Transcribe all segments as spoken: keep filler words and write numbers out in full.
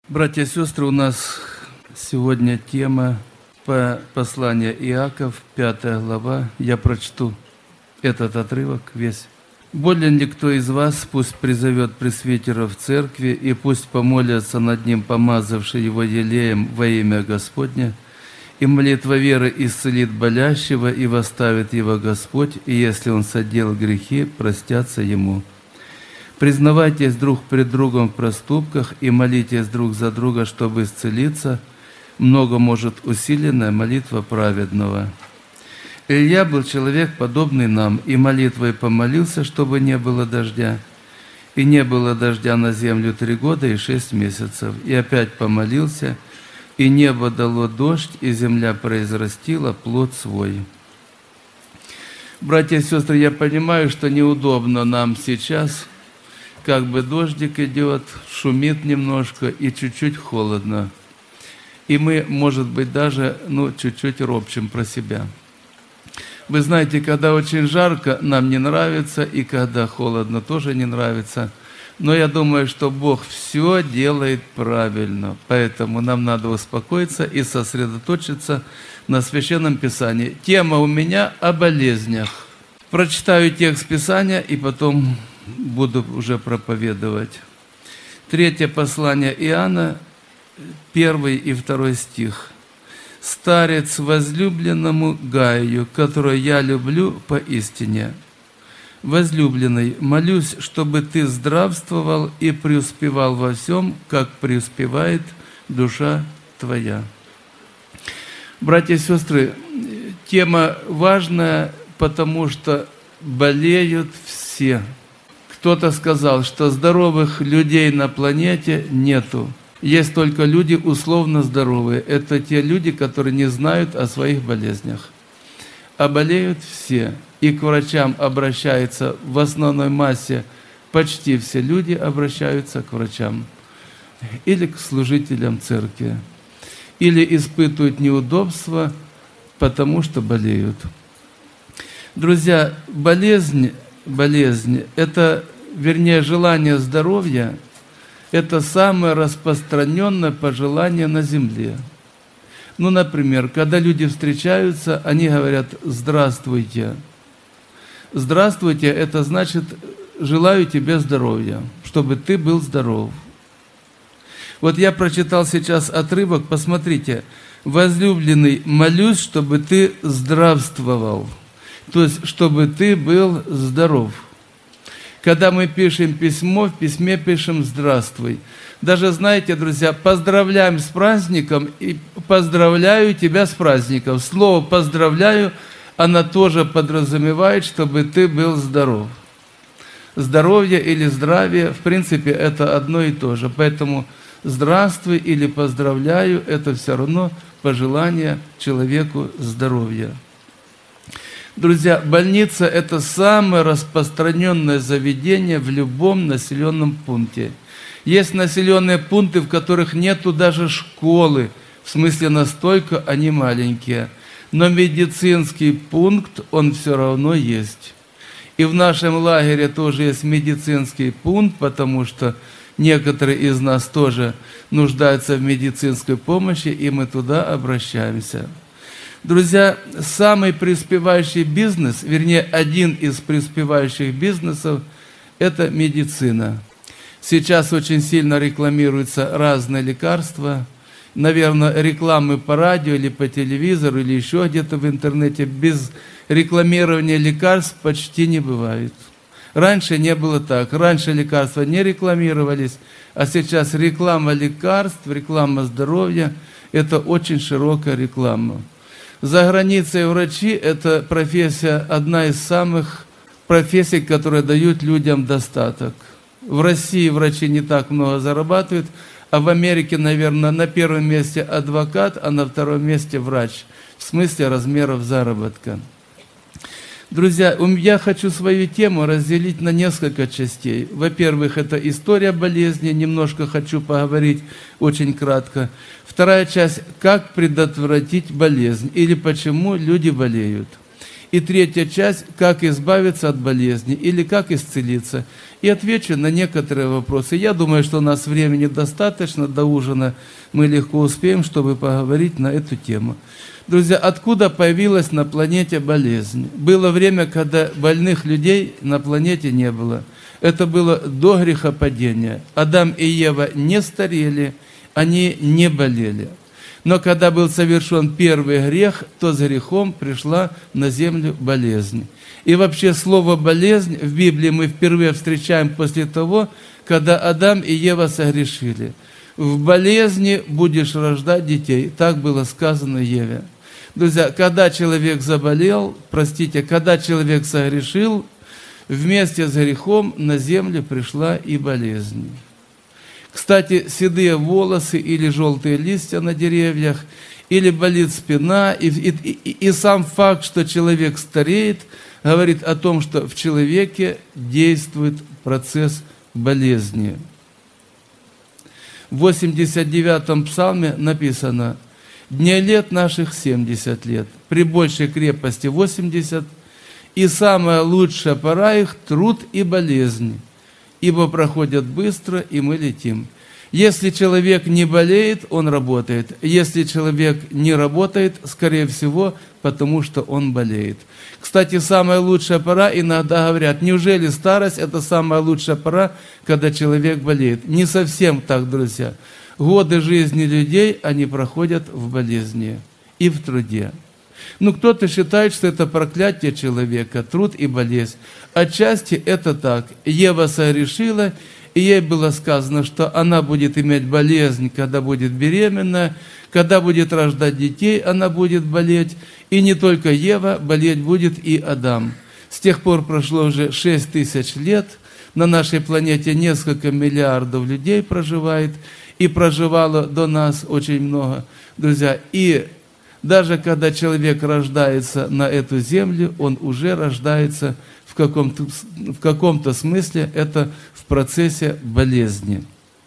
Братья и сестры, у нас сегодня тема по посланию Иаков, пятая глава. Я прочту этот отрывок весь. «Болен ли кто из вас, пусть призовет пресвитера в церкви, и пусть помолятся над ним, помазавший его елеем во имя Господне, и молитва веры исцелит болящего, и восставит его Господь, и если он содел грехи, простятся ему. Признавайтесь друг пред другом в проступках и молитесь друг за друга, чтобы исцелиться. Много может усиленная молитва праведного». Илья был человек, подобный нам, и молитвой помолился, чтобы не было дождя. И не было дождя на землю три года и шесть месяцев. И опять помолился, и небо дало дождь, и земля произрастила плод свой. Братья и сестры, я понимаю, что неудобно нам сейчас, как бы дождик идет, шумит немножко и чуть-чуть холодно. И мы, может быть, даже ну, чуть-чуть ропчем про себя. Вы знаете, когда очень жарко, нам не нравится, и когда холодно, тоже не нравится. Но я думаю, что Бог все делает правильно, поэтому нам надо успокоиться и сосредоточиться на Священном Писании. Тема у меня о болезнях. Прочитаю текст Писания и потом буду уже проповедовать. Третье послание Иоанна, первый и второй стих. «Старец возлюбленному Гаю, которого я люблю поистине. Возлюбленный, молюсь, чтобы ты здравствовал и преуспевал во всем, как преуспевает душа твоя». Братья и сестры, тема важная, потому что болеют все. Кто-то сказал, что здоровых людей на планете нету. Есть только люди условно здоровые. Это те люди, которые не знают о своих болезнях. А болеют все. И к врачам обращаются в основной массе, почти все люди обращаются к врачам. Или к служителям церкви. Или испытывают неудобства, потому что болеют. Друзья, болезнь, болезнь, это, вернее, желание здоровья, это самое распространенное пожелание на земле. Ну, например, когда люди встречаются, они говорят «здравствуйте». «Здравствуйте» – это значит «желаю тебе здоровья», чтобы ты был здоров. Вот я прочитал сейчас отрывок, посмотрите. «Возлюбленный, молюсь, чтобы ты здравствовал». То есть, чтобы ты был здоров. Когда мы пишем письмо, в письме пишем «Здравствуй». Даже, знаете, друзья, поздравляем с праздником и поздравляю тебя с праздником. Слово «поздравляю», оно тоже подразумевает, чтобы ты был здоров. Здоровье или здравие, в принципе, это одно и то же. Поэтому «здравствуй» или «поздравляю» – это все равно пожелание человеку здоровья. Друзья, больница – это самое распространенное заведение в любом населенном пункте. Есть населенные пункты, в которых нету даже школы, в смысле настолько они маленькие. Но медицинский пункт, он все равно есть. И в нашем лагере тоже есть медицинский пункт, потому что некоторые из нас тоже нуждаются в медицинской помощи, и мы туда обращаемся. Друзья, самый преуспевающий бизнес, вернее, один из преуспевающих бизнесов – это медицина. Сейчас очень сильно рекламируются разные лекарства. Наверное, рекламы по радио или по телевизору, или еще где-то в интернете без рекламирования лекарств почти не бывает. Раньше не было так. Раньше лекарства не рекламировались, а сейчас реклама лекарств, реклама здоровья – это очень широкая реклама. За границей врачи – это профессия, одна из самых профессий, которые дают людям достаток. В России врачи не так много зарабатывают, а в Америке, наверное, на первом месте адвокат, а на втором месте врач, в смысле размеров заработка. Друзья, я хочу свою тему разделить на несколько частей. Во-первых, это история болезни, немножко хочу поговорить очень кратко. Вторая часть – как предотвратить болезнь или почему люди болеют. И третья часть – как избавиться от болезни или как исцелиться. И отвечу на некоторые вопросы. Я думаю, что у нас времени достаточно, до ужина мы легко успеем, чтобы поговорить на эту тему. Друзья, откуда появилась на планете болезнь? Было время, когда больных людей на планете не было. Это было до грехопадения. Адам и Ева не старели, они не болели. Но когда был совершен первый грех, то с грехом пришла на землю болезнь. И вообще слово «болезнь» в Библии мы впервые встречаем после того, когда Адам и Ева согрешили. В болезни будешь рождать детей. Так было сказано Еве. Друзья, когда человек заболел, простите, когда человек согрешил, вместе с грехом на землю пришла и болезнь. Кстати, седые волосы или желтые листья на деревьях, или болит спина, и, и, и, и сам факт, что человек стареет, говорит о том, что в человеке действует процесс болезни. В восемьдесят девятом псалме написано: «Дней лет наших семьдесят лет, при большей крепости восемьдесят, и самая лучшая пора их – труд и болезнь, ибо проходят быстро, и мы летим». Если человек не болеет, он работает. Если человек не работает, скорее всего, потому что он болеет. Кстати, самая лучшая пора, иногда говорят, неужели старость – это самая лучшая пора, когда человек болеет? Не совсем так, друзья. Годы жизни людей, они проходят в болезни и в труде. Ну, кто-то считает, что это проклятие человека, труд и болезнь. Отчасти это так. Ева согрешила, и ей было сказано, что она будет иметь болезнь, когда будет беременна, когда будет рождать детей, она будет болеть. И не только Ева, болеть будет и Адам. С тех пор прошло уже шесть тысяч лет. На нашей планете несколько миллиардов людей проживает, и проживало до нас очень много, друзья. И даже когда человек рождается на эту землю, он уже рождается в каком-то, в каком-то смысле, это в процессе болезни.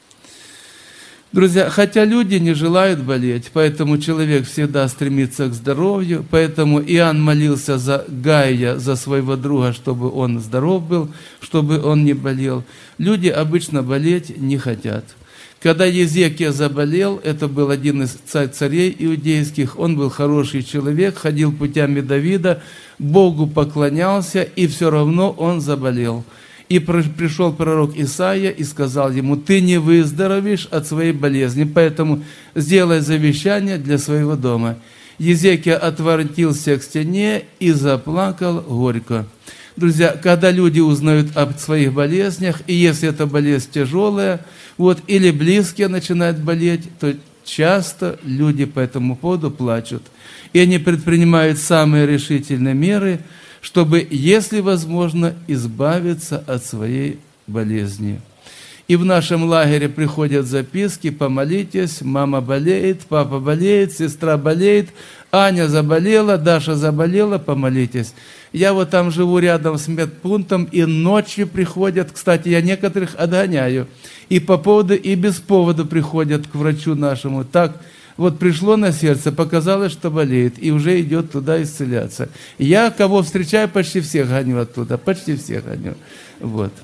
Друзья, хотя люди не желают болеть, поэтому человек всегда стремится к здоровью, поэтому Иоанн молился за Гая, за своего друга, чтобы он здоров был, чтобы он не болел. Люди обычно болеть не хотят. Когда Езекия заболел, это был один из царей иудейских, он был хороший человек, ходил путями Давида, Богу поклонялся, и все равно он заболел. И пришел пророк Исаия и сказал ему: ты не выздоровеешь от своей болезни, поэтому сделай завещание для своего дома. Езекия отворотился к стене и заплакал горько. Друзья, когда люди узнают об своих болезнях, и если эта болезнь тяжелая, вот, или близкие начинают болеть, то часто люди по этому поводу плачут. И они предпринимают самые решительные меры, чтобы, если возможно, избавиться от своей болезни. И в нашем лагере приходят записки: помолитесь, мама болеет, папа болеет, сестра болеет, Аня заболела, Даша заболела, помолитесь. Я вот там живу рядом с медпунктом, и ночью приходят, кстати, я некоторых отгоняю, и по поводу, и без повода приходят к врачу нашему. Так, вот пришло на сердце, показалось, что болеет, и уже идет туда исцеляться. Я кого встречаю, почти всех гоню оттуда, почти всех гоню. Вот.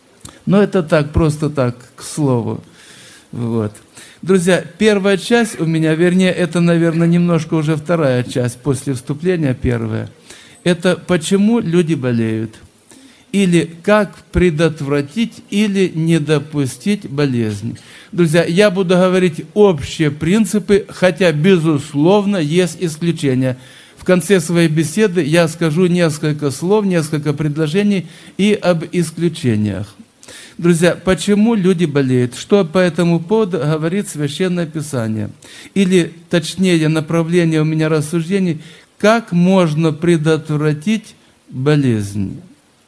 Но это так, просто так, к слову. Вот. Друзья, первая часть у меня, вернее, это, наверное, немножко уже вторая часть после вступления, первая. Это почему люди болеют, или как предотвратить или не допустить болезни. Друзья, я буду говорить общие принципы, хотя, безусловно, есть исключения. В конце своей беседы я скажу несколько слов, несколько предложений и об исключениях. Друзья, почему люди болеют? Что по этому поводу говорит Священное Писание? Или, точнее, направление у меня рассуждений, как можно предотвратить болезнь?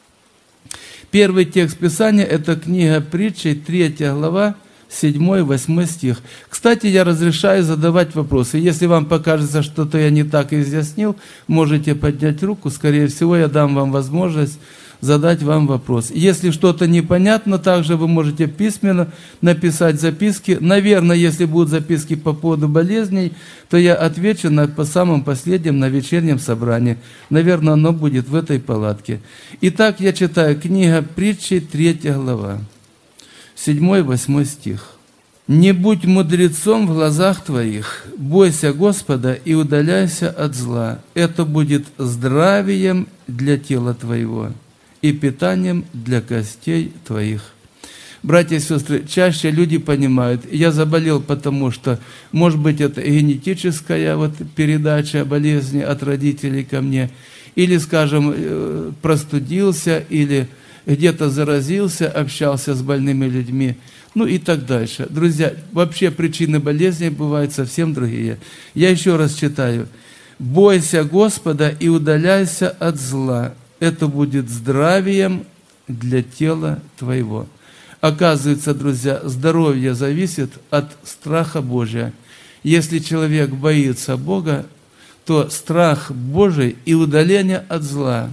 Первый текст Писания – это книга Притчей, третья глава, седьмой-восьмой стих. Кстати, я разрешаю задавать вопросы. Если вам покажется, что-то я не так изъяснил, можете поднять руку. Скорее всего, я дам вам возможность задать вам вопрос. Если что-то непонятно, также вы можете письменно написать записки. Наверное, если будут записки по поводу болезней, то я отвечу на, по самым последним на вечернем собрании. Наверное, оно будет в этой палатке. Итак, я читаю книга Притчи, третья глава, седьмой-восьмой стих. «Не будь мудрецом в глазах твоих, бойся Господа и удаляйся от зла. Это будет здравием для тела твоего и питанием для костей твоих». Братья и сестры, чаще люди понимают, я заболел, потому что, может быть, это генетическая вот передача болезни от родителей ко мне, или, скажем, простудился, или где-то заразился, общался с больными людьми, ну и так дальше. Друзья, вообще причины болезней бывают совсем другие. Я еще раз читаю. «Бойся Господа и удаляйся от зла. Это будет здравием для тела твоего». Оказывается, друзья, здоровье зависит от страха Божия. Если человек боится Бога, то страх Божий и удаление от зла,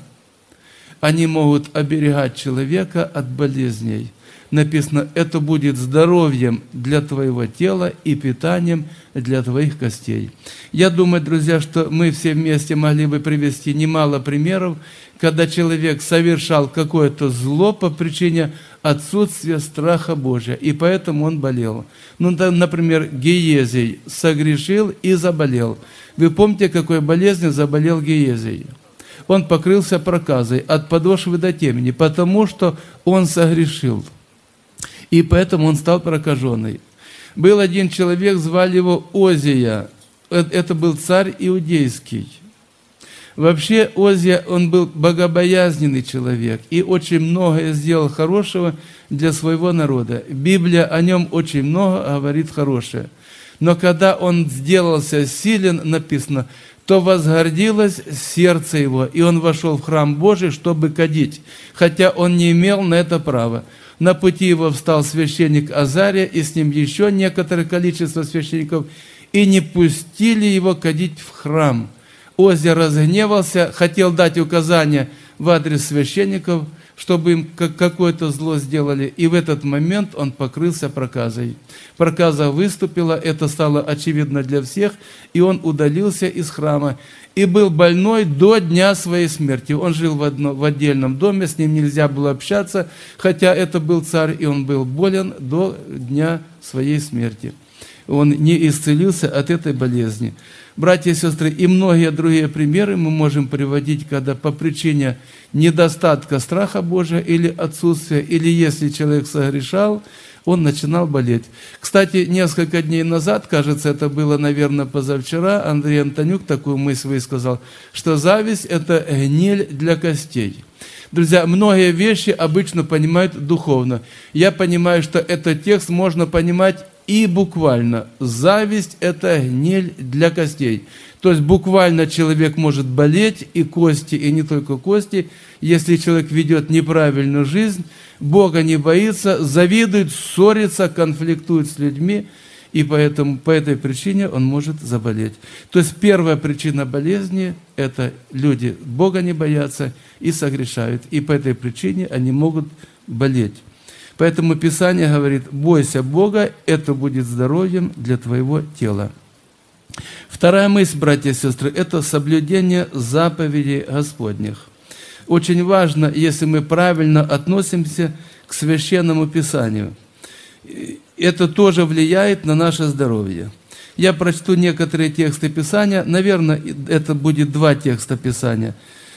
они могут оберегать человека от болезней. Написано, это будет здоровьем для твоего тела и питанием для твоих костей. Я думаю, друзья, что мы все вместе могли бы привести немало примеров, когда человек совершал какое-то зло по причине отсутствия страха Божия, и поэтому он болел. Ну, например, Гиезий согрешил и заболел. Вы помните, какой болезнью заболел Гиезий? Он покрылся проказой от подошвы до темени, потому что он согрешил. И поэтому он стал прокаженный. Был один человек, звали его Озия. Это был царь иудейский. Вообще Озия, он был богобоязненный человек и очень многое сделал хорошего для своего народа. Библия о нем очень много говорит хорошее. Но когда он сделался силен, написано, то возгордилось сердце его, и он вошел в храм Божий, чтобы кадить, хотя он не имел на это права. На пути его встал священник Азария, и с ним еще некоторое количество священников, и не пустили его кадить в храм. Озия разгневался, хотел дать указания в адрес священников, чтобы им какое-то зло сделали, и в этот момент он покрылся проказой. Проказа выступила, это стало очевидно для всех, и он удалился из храма, и был больной до дня своей смерти. Он жил в, одно, в отдельном доме, с ним нельзя было общаться, хотя это был царь, и он был болен до дня своей смерти. Он не исцелился от этой болезни. Братья и сестры, и многие другие примеры мы можем приводить, когда по причине недостатка страха Божия или отсутствия, или если человек согрешал, он начинал болеть. Кстати, несколько дней назад, кажется, это было, наверное, позавчера, Андрей Антонюк такую мысль высказал, что зависть – это гниль для костей. Друзья, многие вещи обычно понимают духовно. Я понимаю, что этот текст можно понимать и буквально. Зависть – это гниль для костей. То есть буквально человек может болеть, и кости, и не только кости. Если человек ведет неправильную жизнь, Бога не боится, завидует, ссорится, конфликтует с людьми, и поэтому по этой причине он может заболеть. То есть первая причина болезни – это люди Бога не боятся и согрешают, и по этой причине они могут болеть. Поэтому Писание говорит, бойся Бога, это будет здоровьем для твоего тела. Вторая мысль, братья и сестры, это соблюдение заповедей Господних. Очень важно, если мы правильно относимся к Священному Писанию. Это тоже влияет на наше здоровье. Я прочту некоторые тексты Писания, наверное, это будет два текста Писания.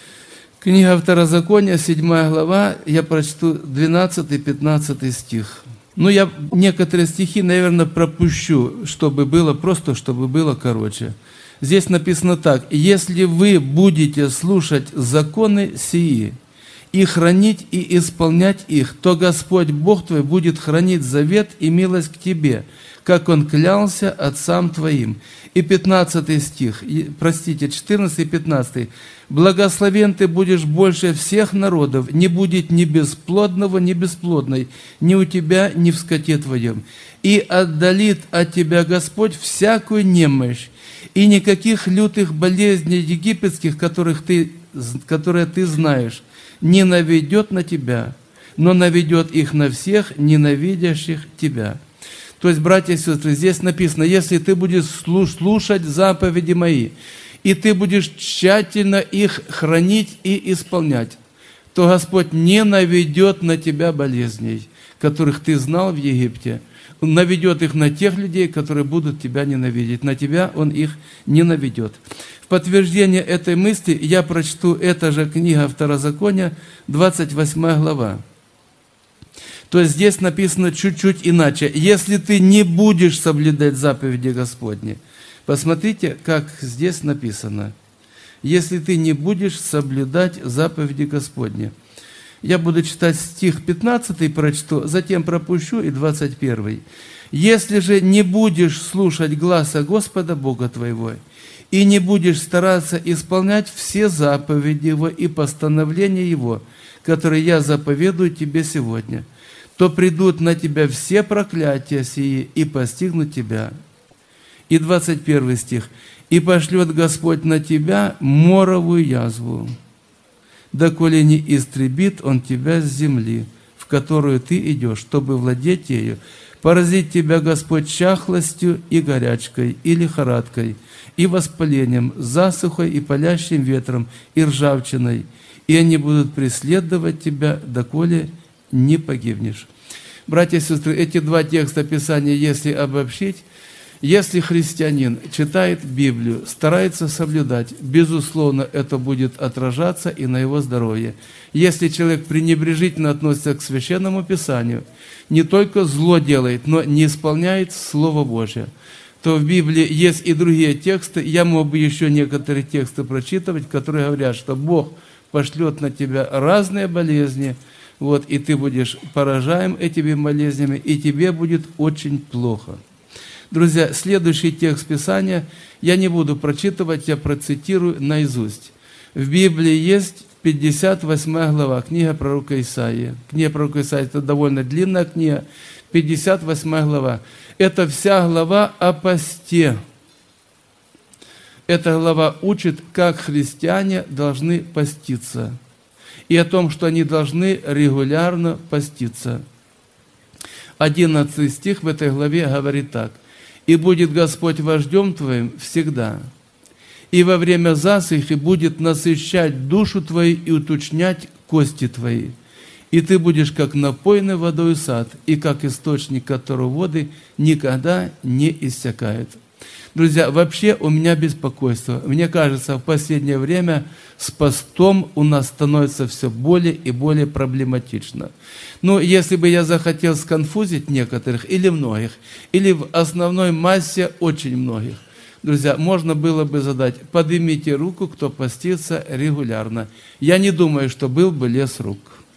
Книга Второзакония, седьмая глава, я прочту двенадцатый-пятнадцатый стих. Ну, я некоторые стихи, наверное, пропущу, чтобы было, просто чтобы было короче. Здесь написано так. «Если вы будете слушать законы сии и хранить и исполнять их, то Господь Бог твой будет хранить завет и милость к тебе, как Он клялся отцам твоим». И пятнадцатый стих, простите, четырнадцатый и пятнадцатый. «Благословен ты будешь больше всех народов, не будет ни бесплодного, ни бесплодной, ни у тебя, ни в скоте твоем. И отдалит от тебя Господь всякую немощь, и никаких лютых болезней египетских, которых ты, которые ты знаешь, не наведет на тебя, но наведет их на всех, ненавидящих тебя». То есть, братья и сестры, здесь написано, если ты будешь слушать заповеди мои, и ты будешь тщательно их хранить и исполнять, то Господь не наведет на тебя болезней, которых ты знал в Египте. Он наведет их на тех людей, которые будут тебя ненавидеть. На тебя Он их не наведет. В подтверждение этой мысли я прочту, эта же книга Второзакония, двадцать восьмая глава. То есть здесь написано чуть-чуть иначе. Если ты не будешь соблюдать заповеди Господни, посмотрите, как здесь написано. Если ты не будешь соблюдать заповеди Господни. Я буду читать стих пятнадцатый, прочту, затем пропущу и двадцать первый. «Если же не будешь слушать гласа Господа Бога твоего, и не будешь стараться исполнять все заповеди Его и постановления Его, которые я заповедую тебе сегодня, то придут на тебя все проклятия сии и постигнут тебя». И двадцать первый стих. «И пошлет Господь на тебя моровую язву, доколе не истребит Он тебя с земли, в которую ты идешь, чтобы владеть ею. Поразит тебя Господь чахлостью и горячкой, и лихорадкой, и воспалением, засухой и палящим ветром, и ржавчиной, и они будут преследовать тебя, доколе не погибнешь». Братья и сестры, эти два текста Писания, если обобщить, если христианин читает Библию, старается соблюдать, безусловно, это будет отражаться и на его здоровье. Если человек пренебрежительно относится к Священному Писанию, не только зло делает, но не исполняет Слово Божие, то в Библии есть и другие тексты. Я мог бы еще некоторые тексты прочитывать, которые говорят, что Бог пошлет на тебя разные болезни, вот, и ты будешь поражаем этими болезнями, и тебе будет очень плохо. Друзья, следующий текст Писания я не буду прочитывать, я процитирую наизусть. В Библии есть пятьдесят восьмая глава, книга пророка Исаии. Книга пророка Исаии – это довольно длинная книга, пятьдесят восьмая глава. Это вся глава о посте. Эта глава учит, как христиане должны поститься, и о том, что они должны регулярно поститься. одиннадцатый стих в этой главе говорит так. «И будет Господь вождем твоим всегда, и во время засухи будет насыщать душу твою и уточнять кости твои. И ты будешь как напоенный водой сад, и как источник, которого воды никогда не иссякают». Друзья, вообще у меня беспокойство. Мне кажется, в последнее время с постом у нас становится все более и более проблематично. Но если бы я захотел сконфузить некоторых или многих, или в основной массе очень многих, друзья, можно было бы задать: поднимите руку, кто постится регулярно. Я не думаю, что был бы лес рук.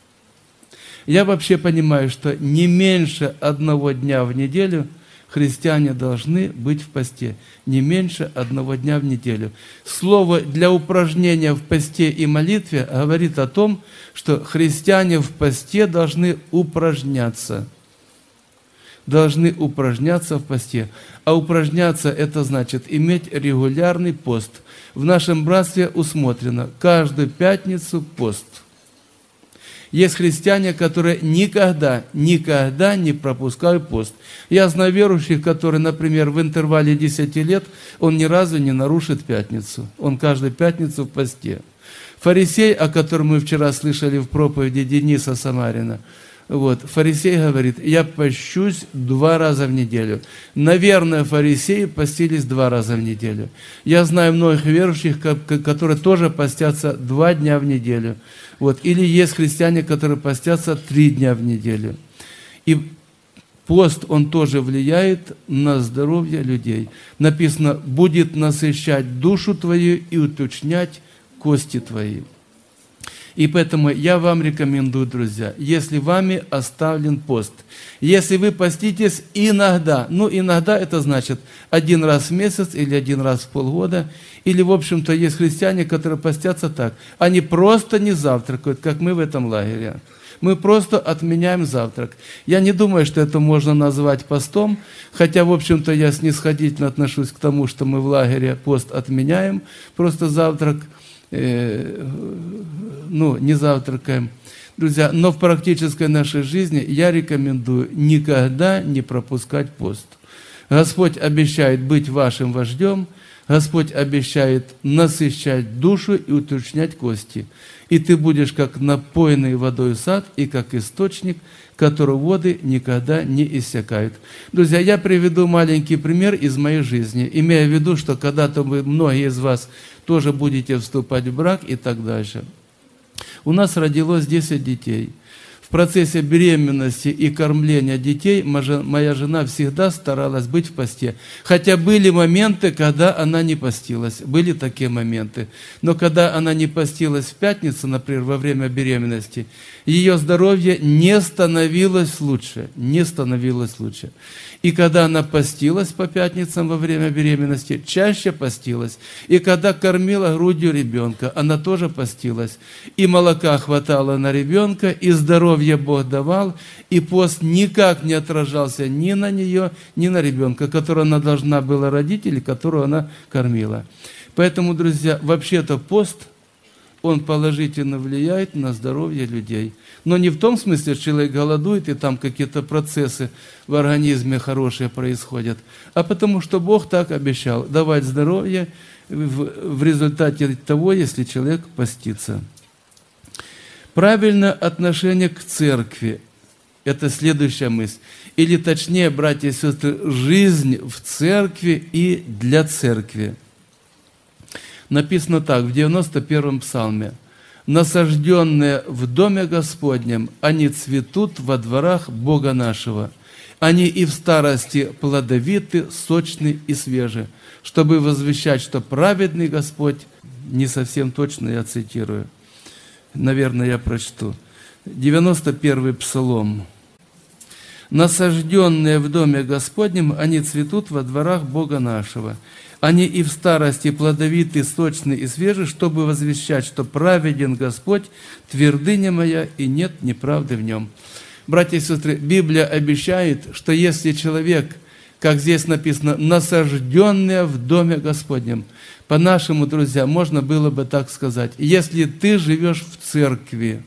Я вообще понимаю, что не меньше одного дня в неделю христиане должны быть в посте. Не меньше одного дня в неделю. Слово для упражнения в посте и молитве говорит о том, что христиане в посте должны упражняться. Должны упражняться в посте. А упражняться – это значит иметь регулярный пост. В нашем братстве усмотрено каждую пятницу пост. Есть христиане, которые никогда, никогда не пропускают пост. Я знаю верующих, которые, например, в интервале десяти лет, он ни разу не нарушит пятницу. Он каждую пятницу в посте. Фарисей, о котором мы вчера слышали в проповеди Дениса Самарина, вот, фарисей говорит: я пощусь два раза в неделю. Наверное, фарисеи постились два раза в неделю. Я знаю многих верующих, которые тоже постятся два дня в неделю. Вот. Или есть христиане, которые постятся три дня в неделю. И пост, он тоже влияет на здоровье людей. Написано: будет насыщать душу твою и уточнять кости твои. И поэтому я вам рекомендую, друзья, если вами оставлен пост, если вы поститесь иногда, ну иногда это значит один раз в месяц или один раз в полгода, или в общем-то есть христиане, которые постятся так, они просто не завтракают, как мы в этом лагере. Мы просто отменяем завтрак. Я не думаю, что это можно назвать постом, хотя, в общем-то, я снисходительно отношусь к тому, что мы в лагере пост отменяем, просто завтрак. э, ну, не завтракаем. Друзья, но в практической нашей жизни я рекомендую никогда не пропускать пост. Господь обещает быть вашим вождем, Господь обещает насыщать душу и уточнять кости. И ты будешь как напоенный водой сад и как источник, которого воды никогда не иссякают. Друзья, я приведу маленький пример из моей жизни, имея в виду, что когда-то вы, многие из вас тоже будете вступать в брак и так дальше. У нас родилось десять детей. В процессе беременности и кормления детей моя жена всегда старалась быть в посте. Хотя были моменты, когда она не постилась. Были такие моменты. Но когда она не постилась в пятницу, например, во время беременности, ее здоровье не становилось лучше. Не становилось лучше. И когда она постилась по пятницам во время беременности, чаще постилась. И когда кормила грудью ребенка, она тоже постилась. И молока хватало на ребенка, и здоровье Бог давал, и пост никак не отражался ни на нее, ни на ребенка, которого она должна была родить или которого она кормила. Поэтому, друзья, вообще-то пост, он положительно влияет на здоровье людей. Но не в том смысле, что человек голодует, и там какие-то процессы в организме хорошие происходят, а потому что Бог так обещал давать здоровье в, в результате того, если человек постится. Правильное отношение к церкви – это следующая мысль. Или точнее, братья и сестры, жизнь в церкви и для церкви. Написано так, в девяносто первом псалме. «Насажденные в доме Господнем, они цветут во дворах Бога нашего. Они и в старости плодовиты, сочны и свежи, чтобы возвещать, что праведный Господь». Не совсем точно я цитирую. Наверное, я прочту. девяносто первый псалом. «Насажденные в доме Господнем, они цветут во дворах Бога нашего. Они и в старости плодовиты, сочны и свежи, чтобы возвещать, что праведен Господь, твердыня моя, и нет неправды в нем». Братья и сестры, Библия обещает, что если человек, как здесь написано, насажденные в доме Господнем, по-нашему, друзья, можно было бы так сказать, если ты живешь в церкви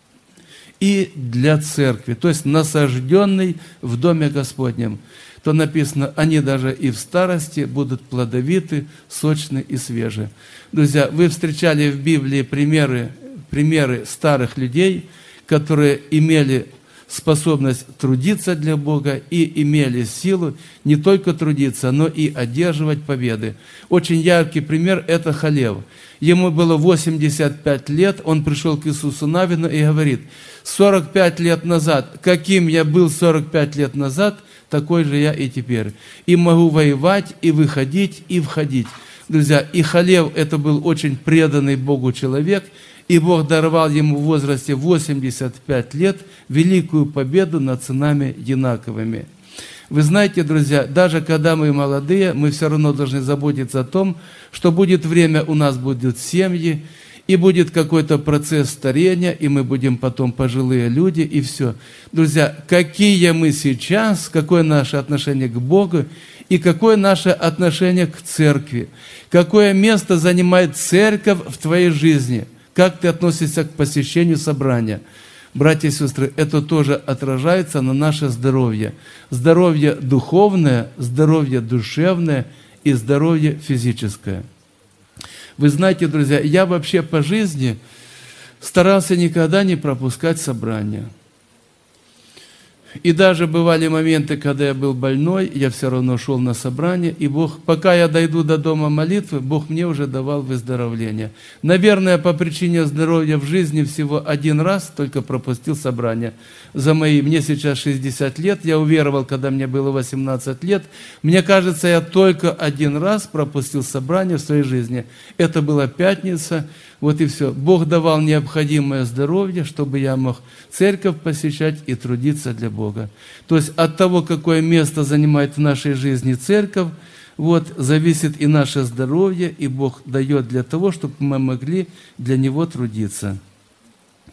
и для церкви, то есть насажденный в доме Господнем, то написано, они даже и в старости будут плодовиты, сочны и свежи. Друзья, вы встречали в Библии примеры, примеры старых людей, которые имели способность трудиться для Бога и имели силу не только трудиться, но и одерживать победы. Очень яркий пример – это Халев. Ему было восемьдесят пять лет, он пришел к Иисусу Навину и говорит, сорок пять лет назад, каким я был сорок пять лет назад, такой же я и теперь. И могу воевать, и выходить, и входить. Друзья, и Халев – это был очень преданный Богу человек, и Бог даровал ему в возрасте восемьдесят пять лет великую победу над сынами Янаковыми. Вы знаете, друзья, даже когда мы молодые, мы все равно должны заботиться о том, что будет время, у нас будут семьи, и будет какой-то процесс старения, и мы будем потом пожилые люди, и все. Друзья, какие мы сейчас, какое наше отношение к Богу, и какое наше отношение к церкви, какое место занимает церковь в твоей жизни, как ты относишься к посещению собрания. Братья и сестры, это тоже отражается на наше здоровье. Здоровье духовное, здоровье душевное и здоровье физическое. Вы знаете, друзья, я вообще по жизни старался никогда не пропускать собрания. И даже бывали моменты, когда я был больной, я все равно шел на собрание, и Бог, пока я дойду до дома молитвы, Бог мне уже давал выздоровление. Наверное, по причине здоровья в жизни всего один раз только пропустил собрание. За мои, мне сейчас шестьдесят лет, я уверовал, когда мне было восемнадцать лет. Мне кажется, я только один раз пропустил собрание в своей жизни. Это была пятница. Вот и все. Бог давал необходимое здоровье, чтобы я мог церковь посещать и трудиться для Бога. То есть от того, какое место занимает в нашей жизни церковь, вот, зависит и наше здоровье, и Бог дает для того, чтобы мы могли для Него трудиться.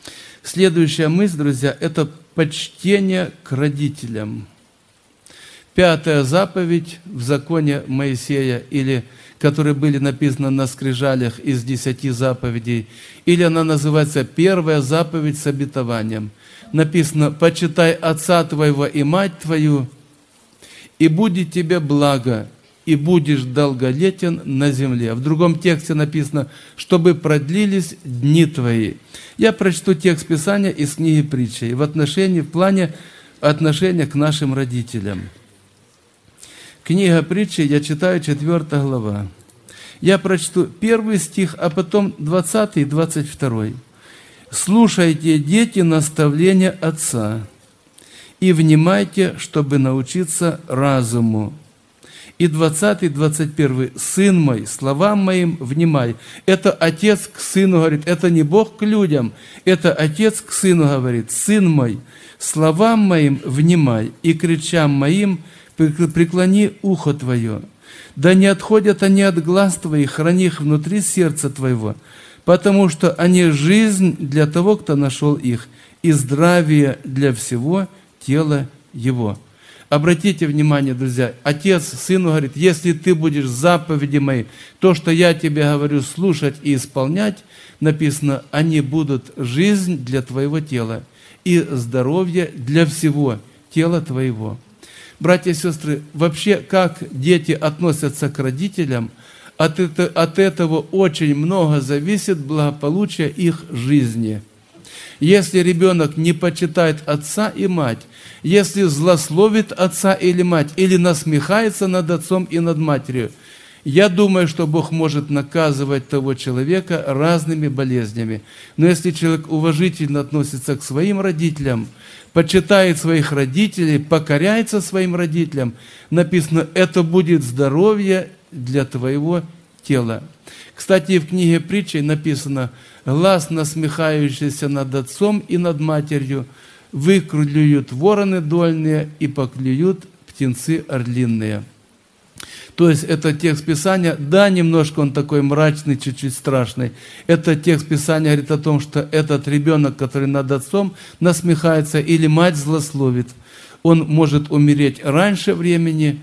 Следующая мысль, друзья, это почтение к родителям. пятая заповедь в законе Моисея, или которые были написаны на скрижалях из десяти заповедей, или она называется первая заповедь с обетованием. Написано: «Почитай отца твоего и мать твою, и будет тебе благо, и будешь долголетен на земле». В другом тексте написано: «Чтобы продлились дни твои». Я прочту текст Писания из книги Притчей в отношении, в плане отношения к нашим родителям. Книга Притчи, я читаю, четвёртая глава. Я прочту первый стих, а потом двадцатый и двадцать второй. «Слушайте, дети, наставления отца, и внимайте, чтобы научиться разуму». И двадцатый, двадцать первый. «Сын мой, словам моим внимай». Это отец к сыну говорит, это не Бог к людям, это отец к сыну говорит: «Сын мой, словам моим внимай, и кричам моим преклони ухо твое. Да не отходят они от глаз твоих, храни их внутри сердца твоего, потому что они жизнь для того, кто нашел их, и здравие для всего тела его». Обратите внимание, друзья, отец сыну говорит: если ты будешь заповеди мои, то, что я тебе говорю, слушать и исполнять, написано, они будут жизнь для твоего тела и здоровье для всего тела твоего. Братья и сестры, вообще, как дети относятся к родителям, от, это, от этого очень много зависит благополучие их жизни. Если ребенок не почитает отца и мать, если злословит отца или мать, или насмехается над отцом и над матерью, я думаю, что Бог может наказывать того человека разными болезнями. Но если человек уважительно относится к своим родителям, почитает своих родителей, покоряется своим родителям, написано, это будет здоровье для твоего тела. Кстати, в книге Притчей написано: «Глаз, насмехающийся над отцом и над матерью, выклюют вороны дольные и поклюют птенцы орлиные». То есть это текст Писания, да, немножко он такой мрачный, чуть-чуть страшный. Это текст Писания говорит о том, что этот ребенок, который над отцом насмехается или мать злословит, он может умереть раньше времени,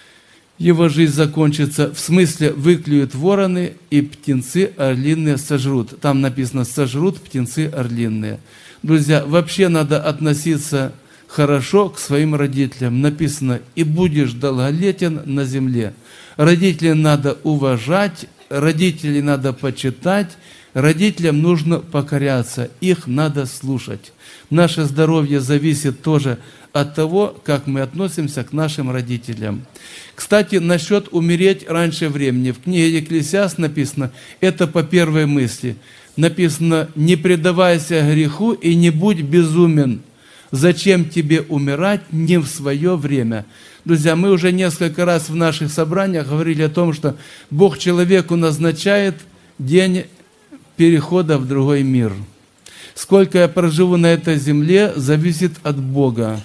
его жизнь закончится, в смысле выклюют вороны и птенцы орлиные сожрут. Там написано: сожрут птенцы орлиные. Друзья, вообще надо относиться хорошо к своим родителям. Написано: и будешь долголетен на земле. Родителей надо уважать, родителей надо почитать, родителям нужно покоряться, их надо слушать. Наше здоровье зависит тоже от того, как мы относимся к нашим родителям. Кстати, насчет умереть раньше времени. В книге Екклесиаст написано, это по первой мысли. Написано: не предавайся греху и не будь безумен. Зачем тебе умирать не в свое время? Друзья, мы уже несколько раз в наших собраниях говорили о том, что Бог человеку назначает день перехода в другой мир. Сколько я проживу на этой земле, зависит от Бога.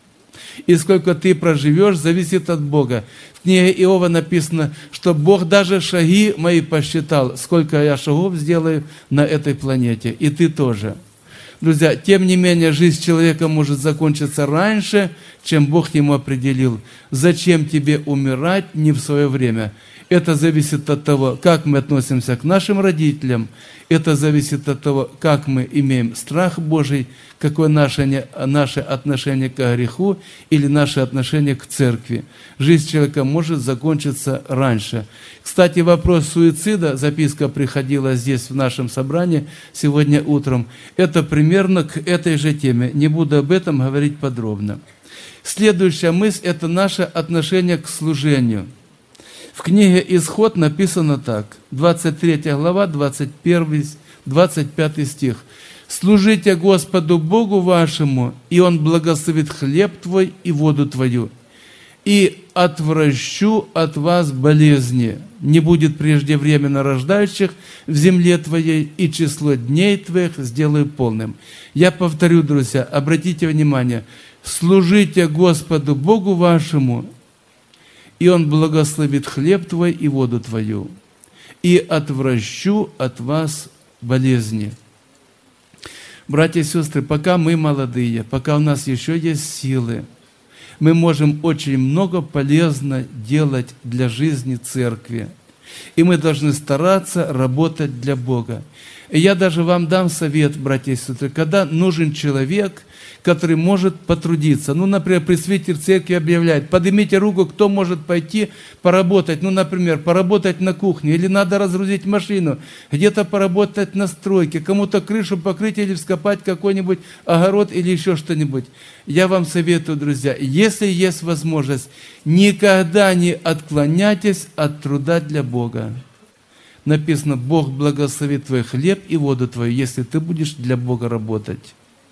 И сколько ты проживешь, зависит от Бога. В книге Иова написано, что Бог даже шаги мои посчитал, сколько я шагов сделаю на этой планете. И ты тоже. Друзья, тем не менее, жизнь человека может закончиться раньше, чем Бог ему определил. Зачем тебе умирать не в свое время? Это зависит от того, как мы относимся к нашим родителям. Это зависит от того, как мы имеем страх Божий, какое наше, наше отношение к греху или наше отношение к церкви. Жизнь человека может закончиться раньше. Кстати, вопрос суицида, записка приходила здесь в нашем собрании сегодня утром, это примерно к этой же теме. Не буду об этом говорить подробно. Следующая мысль – это наше отношение к служению. В книге «Исход» написано так, двадцать третья глава, двадцать первый, двадцать пятый стих. «Служите Господу Богу вашему, и Он благословит хлеб твой и воду твою, и отвращу от вас болезни, не будет преждевременно рождающих в земле твоей, и число дней твоих сделаю полным». Я повторю, друзья, обратите внимание, служите Господу Богу вашему, и Он благословит хлеб твой и воду твою, и отвращу от вас болезни. Братья и сестры, пока мы молодые, пока у нас еще есть силы, мы можем очень много полезно делать для жизни церкви. И мы должны стараться работать для Бога. И я даже вам дам совет, братья и сестры, когда нужен человек, который может потрудиться. Ну, например, пресвитер церкви объявляет: поднимите руку, кто может пойти поработать. Ну, например, поработать на кухне, или надо разгрузить машину, где-то поработать на стройке, кому-то крышу покрыть или вскопать какой-нибудь огород или еще что-нибудь. Я вам советую, друзья, если есть возможность, никогда не отклоняйтесь от труда для Бога. Написано: Бог благословит твой хлеб и воду твою, если ты будешь для Бога работать.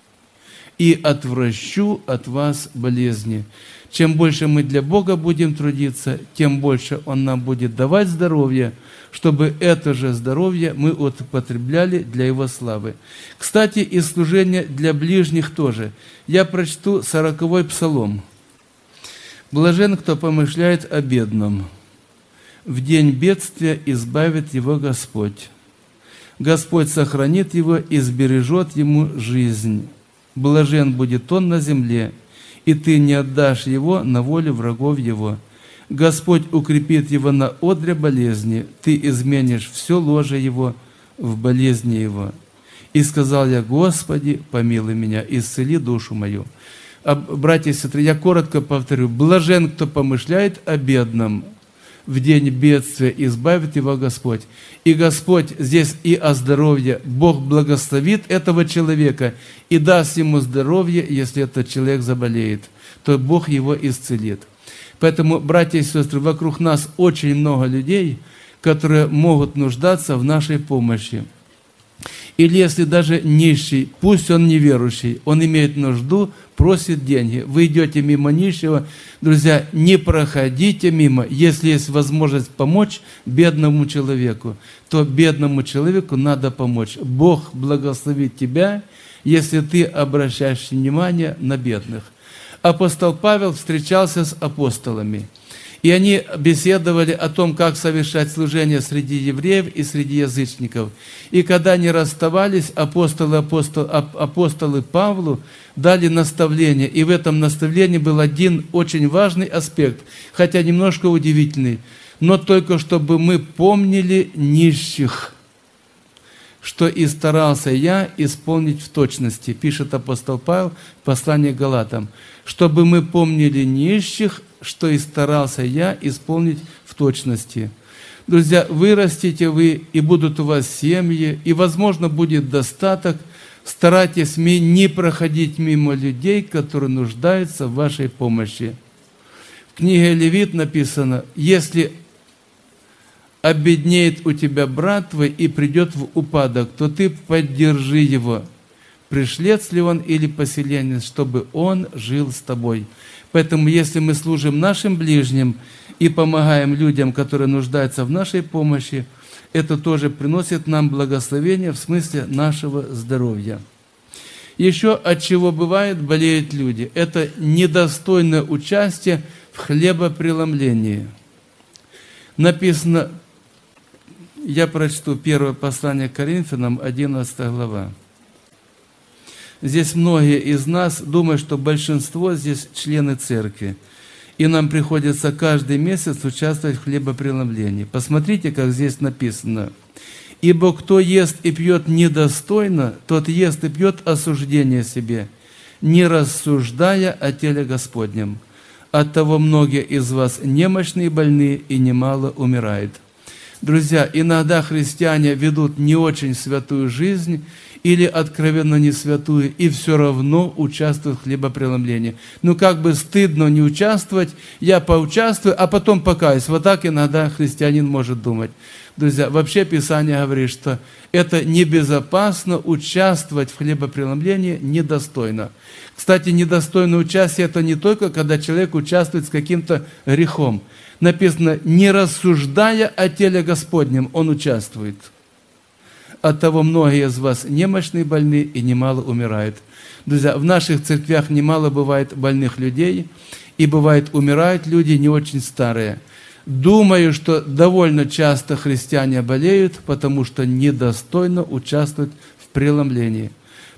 И отвращу от вас болезни. Чем больше мы для Бога будем трудиться, тем больше Он нам будет давать здоровье, чтобы это же здоровье мы употребляли для Его славы. Кстати, и служение для ближних тоже. Я прочту сороковой псалом. «Блажен, кто помышляет о бедном. В день бедствия избавит его Господь. Господь сохранит его и сбережет ему жизнь. Блажен будет он на земле, и ты не отдашь его на волю врагов его. Господь укрепит его на одре болезни, ты изменишь все ложе его в болезни его. И сказал я: Господи, помилуй меня, исцели душу мою». А, братья и сестры, я коротко повторю: блажен, кто помышляет о бедном. В день бедствия избавит его Господь. И Господь здесь и о здоровье. Бог благословит этого человека и даст ему здоровье, если этот человек заболеет, то Бог его исцелит. Поэтому, братья и сестры, вокруг нас очень много людей, которые могут нуждаться в нашей помощи. Или если даже нищий, пусть он неверующий, он имеет нужду, просит деньги. Вы идете мимо нищего, друзья, не проходите мимо. Если есть возможность помочь бедному человеку, то бедному человеку надо помочь. Бог благословит тебя, если ты обращаешь внимание на бедных. Апостол Павел встречался с апостолами. И они беседовали о том, как совершать служение среди евреев и среди язычников. И когда они расставались, апостолы, апостол, апостолы Павлу дали наставление. И в этом наставлении был один очень важный аспект, хотя немножко удивительный. Но только чтобы мы помнили нищих, что и старался я исполнить в точности, пишет апостол Павел в послании к Галатам, чтобы мы помнили нищих, что и старался я исполнить в точности. Друзья, вырастите вы, и будут у вас семьи, и, возможно, будет достаток. Старайтесь не проходить мимо людей, которые нуждаются в вашей помощи. В книге Левит написано: если обеднеет у тебя брат твой и придет в упадок, то ты поддержи его, пришлец ли он или поселенец, чтобы он жил с тобой. Поэтому, если мы служим нашим ближним и помогаем людям, которые нуждаются в нашей помощи, это тоже приносит нам благословение в смысле нашего здоровья. Еще от чего бывает болеют люди? Это недостойное участие в хлебопреломлении. Написано, я прочту первое послание к Коринфянам, одиннадцатая глава. Здесь многие из нас думают, что большинство здесь члены церкви, и нам приходится каждый месяц участвовать в хлебопреломлении. Посмотрите, как здесь написано. «Ибо кто ест и пьет недостойно, тот ест и пьет осуждение себе, не рассуждая о теле Господнем. Оттого многие из вас немощны и больны, и немало умирает». Друзья, иногда христиане ведут не очень святую жизнь или откровенно не святую, и все равно участвуют в хлебопреломлении. Ну, как бы стыдно не участвовать, я поучаствую, а потом покаюсь. Вот так иногда христианин может думать. Друзья, вообще Писание говорит, что это небезопасно участвовать в хлебопреломлении, недостойно. Кстати, недостойное участие – это не только, когда человек участвует с каким-то грехом. Написано, не рассуждая о теле Господнем, он участвует. Оттого многие из вас немощны и больны, и немало умирают. Друзья, в наших церквях немало бывает больных людей, и бывает умирают люди не очень старые. Думаю, что довольно часто христиане болеют, потому что недостойно участвуют в преломлении.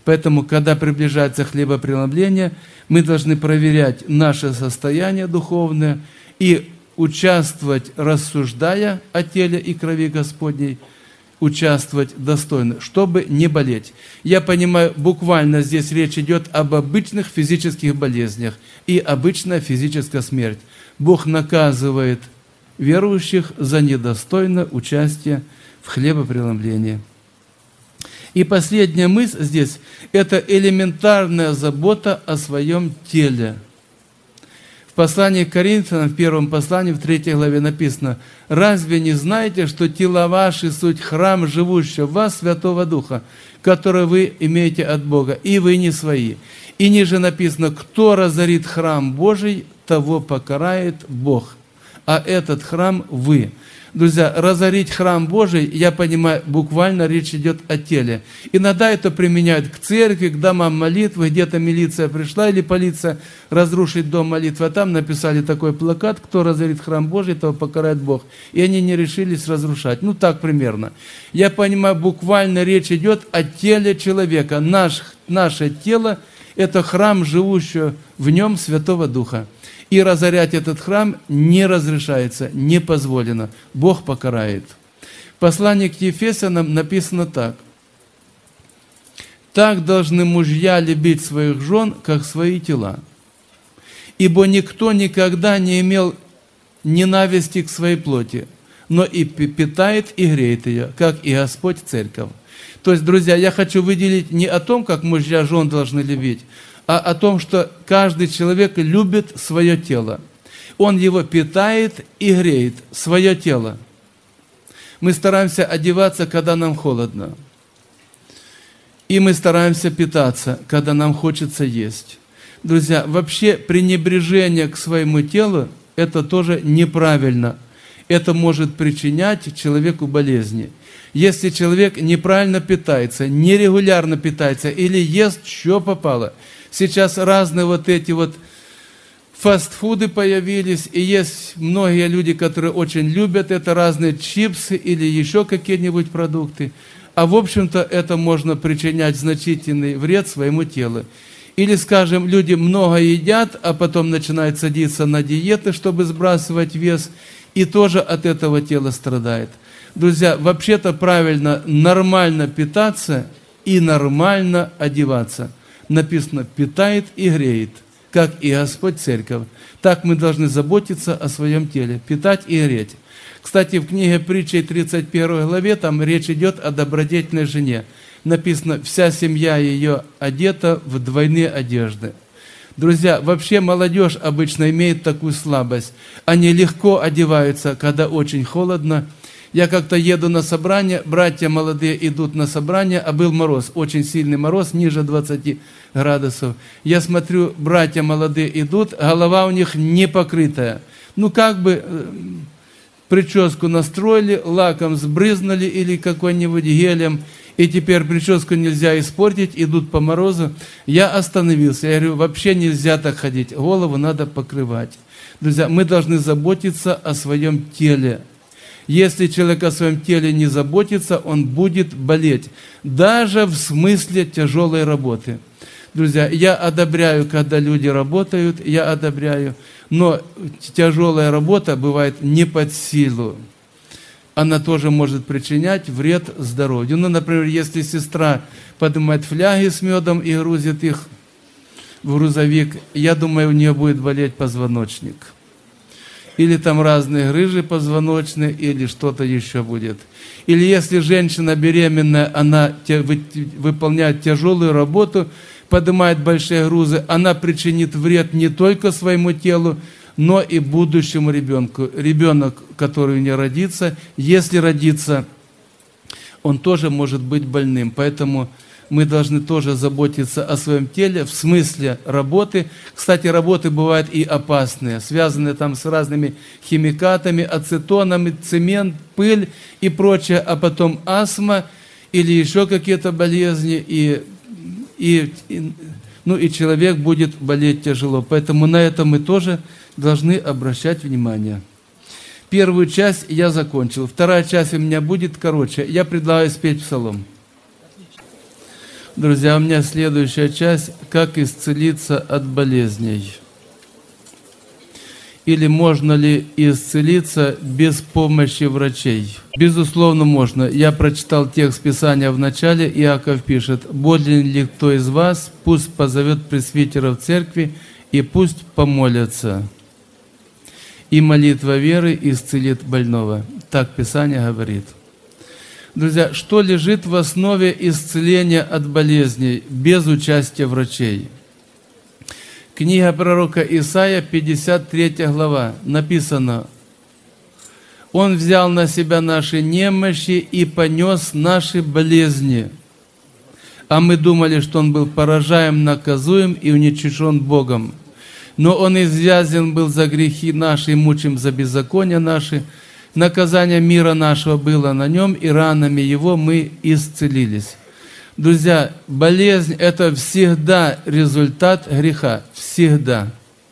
Поэтому, когда приближается хлебопреломление, мы должны проверять наше состояние духовное и участвовать, рассуждая о теле и крови Господней, участвовать достойно, чтобы не болеть. Я понимаю, буквально здесь речь идет об обычных физических болезнях и обычная физическая смерть. Бог наказывает верующих за недостойное участие в хлебопреломлении. И последняя мысль здесь – это элементарная забота о своем теле. В послании к Коринфянам, в первом послании, в третьей главе написано: «Разве не знаете, что тела ваши суть храм живущего в вас Святого Духа, который вы имеете от Бога, и вы не свои?» И ниже написано: «Кто разорит храм Божий, того покарает Бог, а этот храм вы». Друзья, разорить храм Божий, я понимаю, буквально речь идет о теле. Иногда это применяют к церкви, к домам молитвы, где-то милиция пришла или полиция разрушить дом молитвы, а там написали такой плакат: «Кто разорит храм Божий, того покарает Бог». И они не решились разрушать. Ну, так примерно. Я понимаю, буквально речь идет о теле человека. Наш, наше тело – это храм, живущего в нем Святого Духа. И разорять этот храм не разрешается, не позволено. Бог покарает. В послании к Ефесянам написано так: «Так должны мужья любить своих жен, как свои тела. Ибо никто никогда не имел ненависти к своей плоти, но и питает и греет ее, как и Господь церковь». То есть, друзья, я хочу выделить не о том, как мужья жен должны любить, а о том, что каждый человек любит свое тело. Он его питает и греет, свое тело. Мы стараемся одеваться, когда нам холодно. И мы стараемся питаться, когда нам хочется есть. Друзья, вообще пренебрежение к своему телу – это тоже неправильно. Это может причинять человеку болезни. Если человек неправильно питается, нерегулярно питается или ест, что попало – сейчас разные вот эти вот фастфуды появились, и есть многие люди, которые очень любят это, разные чипсы или еще какие-нибудь продукты. А в общем-то это можно причинять значительный вред своему телу. Или, скажем, люди много едят, а потом начинают садиться на диеты, чтобы сбрасывать вес, и тоже от этого тело страдает. Друзья, вообще-то правильно нормально питаться и нормально одеваться. Написано: питает и греет, как и Господь церковь. Так мы должны заботиться о своем теле, питать и греть. Кстати, в книге Притчей тридцать первой главе там речь идет о добродетельной жене. Написано: вся семья ее одета в двойные одежды. Друзья, вообще молодежь обычно имеет такую слабость. Они легко одеваются, когда очень холодно. Я как-то еду на собрание, братья молодые идут на собрание, а был мороз, очень сильный мороз, ниже двадцати градусов. Я смотрю, братья молодые идут, голова у них не покрытая. Ну, как бы прическу настроили, лаком сбрызнули или какой-нибудь гелем, и теперь прическу нельзя испортить, идут по морозу. Я остановился, я говорю, вообще нельзя так ходить, голову надо покрывать. Друзья, мы должны заботиться о своем теле. Если человек о своем теле не заботится, он будет болеть. Даже в смысле тяжелой работы. Друзья, я одобряю, когда люди работают, я одобряю. Но тяжелая работа бывает не под силу. Она тоже может причинять вред здоровью. Ну, например, если сестра поднимает фляги с медом и грузит их в грузовик, я думаю, у нее будет болеть позвоночник. Или там разные грыжи позвоночные, или что-то еще будет. Или если женщина беременная, она выполняет тяжелую работу, поднимает большие грузы, она причинит вред не только своему телу, но и будущему ребенку. Ребенок, который у нее родится, если родится, он тоже может быть больным. Поэтому мы должны тоже заботиться о своем теле в смысле работы. Кстати, работы бывают и опасные, связанные там с разными химикатами, ацетонами, цемент, пыль и прочее, а потом астма или еще какие-то болезни, и, и, и, ну, и человек будет болеть тяжело. Поэтому на это мы тоже должны обращать внимание. Первую часть я закончил. Вторая часть у меня будет короче. Я предлагаю спеть псалом. Друзья, у меня следующая часть – как исцелиться от болезней. Или можно ли исцелиться без помощи врачей? Безусловно, можно. Я прочитал текст Писания в начале. Иаков пишет: «Болен ли кто из вас, пусть позовет пресвитеров церкви, и пусть помолятся. И молитва веры исцелит больного». Так Писание говорит. Друзья, что лежит в основе исцеления от болезней без участия врачей? Книга пророка Исаия, пятьдесят третья глава, написано: «Он взял на себя наши немощи и понес наши болезни. А мы думали, что Он был поражаем, наказуем и уничижен Богом. Но Он извязан был за грехи наши, и мучим за беззакония наши. Наказание мира нашего было на Нем, и ранами Его мы исцелились». Друзья, болезнь – это всегда результат греха. Всегда.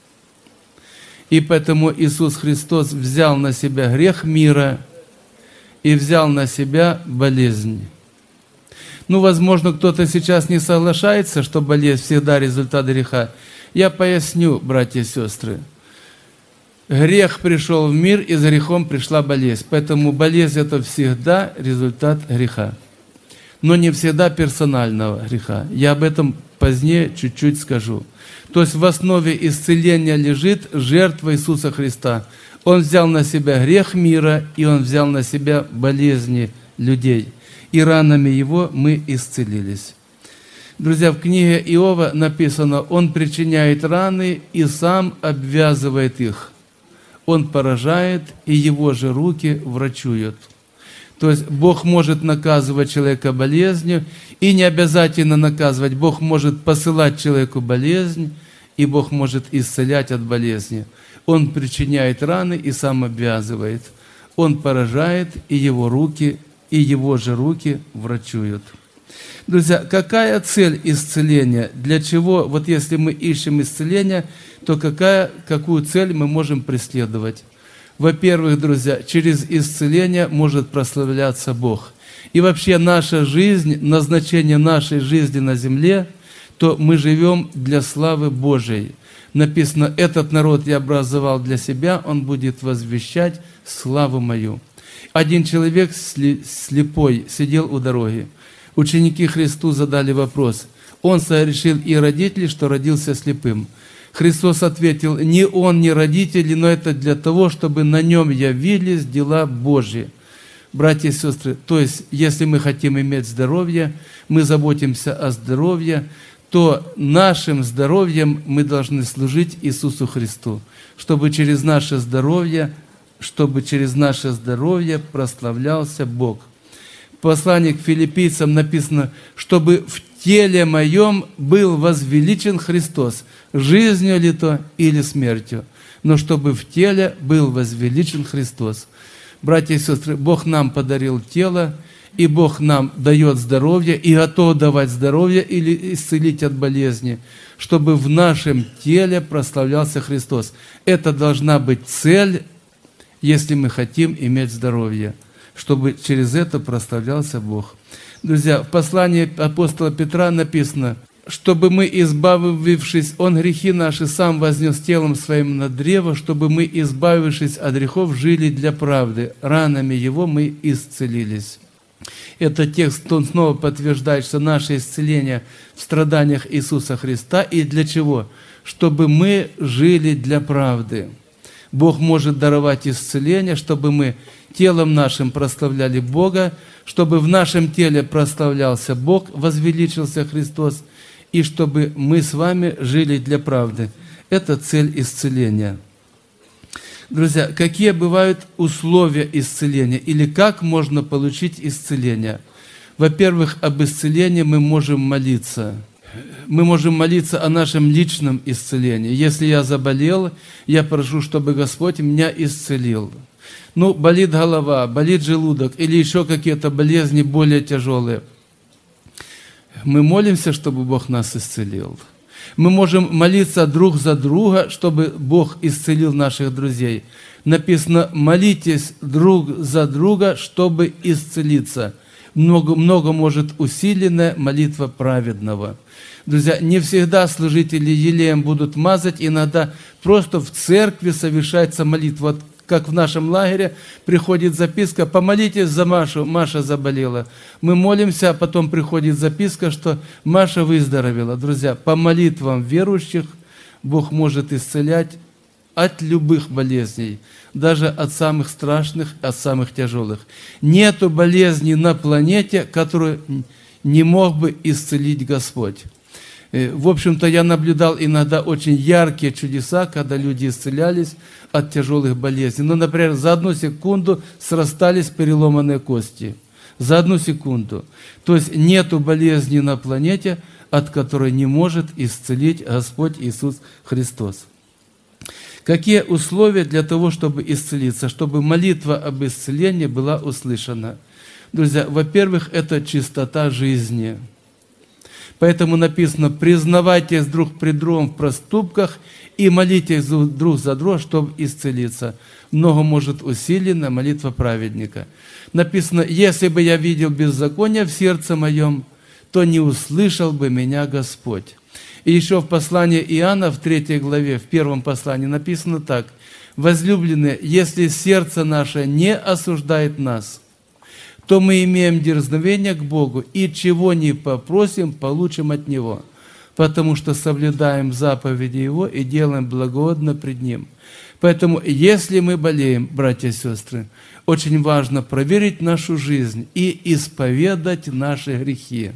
И поэтому Иисус Христос взял на себя грех мира и взял на себя болезнь. Ну, возможно, кто-то сейчас не соглашается, что болезнь всегда результат греха. Я поясню, братья и сестры. Грех пришел в мир, и за грехом пришла болезнь. Поэтому болезнь – это всегда результат греха. Но не всегда персонального греха. Я об этом позднее чуть-чуть скажу. То есть в основе исцеления лежит жертва Иисуса Христа. Он взял на себя грех мира, и Он взял на себя болезни людей. И ранами Его мы исцелились. Друзья, в книге Иова написано: «Он причиняет раны и сам обвязывает их. Он поражает, и Его же руки врачуют». То есть Бог может наказывать человека болезнью, и не обязательно наказывать. Бог может посылать человеку болезнь, и Бог может исцелять от болезни. Он причиняет раны и сам обвязывает. Он поражает, и Его руки, и Его же руки врачуют. Друзья, какая цель исцеления? Для чего, вот если мы ищем исцеление, то какая, какую цель мы можем преследовать? Во-первых, друзья, через исцеление может прославляться Бог. И вообще наша жизнь, назначение нашей жизни на земле, то мы живем для славы Божией. Написано: «Этот народ я образовал для себя, он будет возвещать славу мою». Один человек слепой сидел у дороги. Ученики Христу задали вопрос: он согрешил и родители, что родился слепым? Христос ответил: не он, не родители, но это для того, чтобы на нем явились дела Божьи. Братья и сестры, то есть, если мы хотим иметь здоровье, мы заботимся о здоровье, то нашим здоровьем мы должны служить Иисусу Христу, чтобы через наше здоровье, чтобы через наше здоровье прославлялся Бог. В послании к филиппийцам написано: чтобы в теле моем был возвеличен Христос, жизнью ли то или смертью, но чтобы в теле был возвеличен Христос. Братья и сестры, Бог нам подарил тело, и Бог нам дает здоровье, и готов давать здоровье или исцелить от болезни, чтобы в нашем теле прославлялся Христос. Это должна быть цель, если мы хотим иметь здоровье, чтобы через это прославлялся Бог. Друзья, в послании апостола Петра написано: чтобы мы, избавившись, Он грехи наши сам вознес телом Своим на древо, чтобы мы, избавившись от грехов, жили для правды. Ранами Его мы исцелились. Этот текст, он снова подтверждает, что наше исцеление в страданиях Иисуса Христа. И для чего? Чтобы мы жили для правды. Бог может даровать исцеление, чтобы мы телом нашим прославляли Бога, чтобы в нашем теле прославлялся Бог, возвеличился Христос, и чтобы мы с вами жили для правды. Это цель исцеления. Друзья, какие бывают условия исцеления или как можно получить исцеление? Во-первых, об исцелении мы можем молиться. Мы можем молиться о нашем личном исцелении. Если я заболел, я прошу, чтобы Господь меня исцелил. Ну, болит голова, болит желудок или еще какие-то болезни более тяжелые. Мы молимся, чтобы Бог нас исцелил. Мы можем молиться друг за друга, чтобы Бог исцелил наших друзей. Написано: молитесь друг за друга, чтобы исцелиться. много, много может усиленная молитва праведного. Друзья, не всегда служители елеем будут мазать, иногда просто в церкви совершается молитва. Вот как в нашем лагере приходит записка: помолитесь за Машу, Маша заболела. Мы молимся, а потом приходит записка, что Маша выздоровела. Друзья, по молитвам верующих Бог может исцелять от любых болезней, даже от самых страшных, от самых тяжелых. Нету болезни на планете, которую не мог бы исцелить Господь. В общем-то, я наблюдал иногда очень яркие чудеса, когда люди исцелялись от тяжелых болезней. Ну, например, за одну секунду срастались переломанные кости. За одну секунду. То есть нету болезни на планете, от которой не может исцелить Господь Иисус Христос. Какие условия для того, чтобы исцелиться, чтобы молитва об исцелении была услышана? Друзья, во-первых, это чистота жизни. Поэтому написано: признавайтесь друг пред другом в проступках и молитесь друг за друга, чтобы исцелиться. Много может усилена молитва праведника. Написано: если бы я видел беззаконие в сердце моем, то не услышал бы меня Господь. И еще в послании Иоанна, в третьей главе, в первом послании написано так: возлюбленные, если сердце наше не осуждает нас, то мы имеем дерзновение к Богу, и чего не попросим, получим от Него, потому что соблюдаем заповеди Его и делаем благоугодно пред Ним. Поэтому, если мы болеем, братья и сестры, очень важно проверить нашу жизнь и исповедать наши грехи,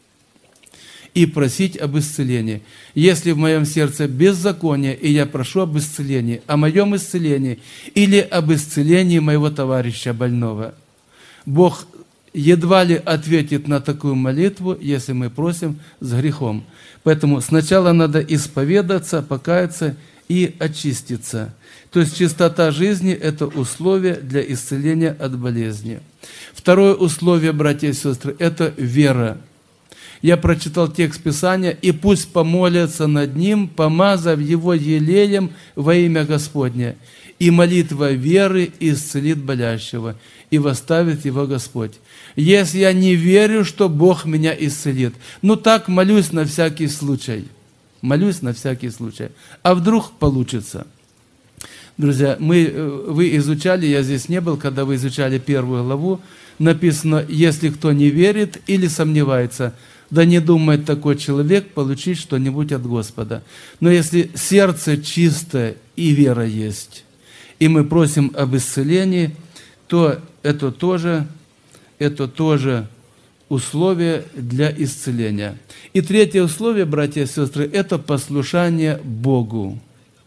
и просить об исцелении. Если в моем сердце беззаконие, и я прошу об исцелении, о моем исцелении или об исцелении моего товарища больного, Бог едва ли ответит на такую молитву, если мы просим с грехом. Поэтому сначала надо исповедаться, покаяться и очиститься. То есть чистота жизни – это условие для исцеления от болезни. Второе условие, братья и сестры, – это вера. Я прочитал текст Писания: «И пусть помолятся над ним, помазав его елеем во имя Господне, и молитва веры исцелит болящего, и восставит его Господь». Если я не верю, что Бог меня исцелит, ну так молюсь на всякий случай. Молюсь на всякий случай. А вдруг получится? Друзья, мы, вы изучали, я здесь не был, когда вы изучали первую главу, написано: «Если кто не верит или сомневается, да не думает такой человек получить что-нибудь от Господа». Но если сердце чистое и вера есть, и мы просим об исцелении, то это тоже, это тоже условие для исцеления. И третье условие, братья и сестры, это послушание Богу.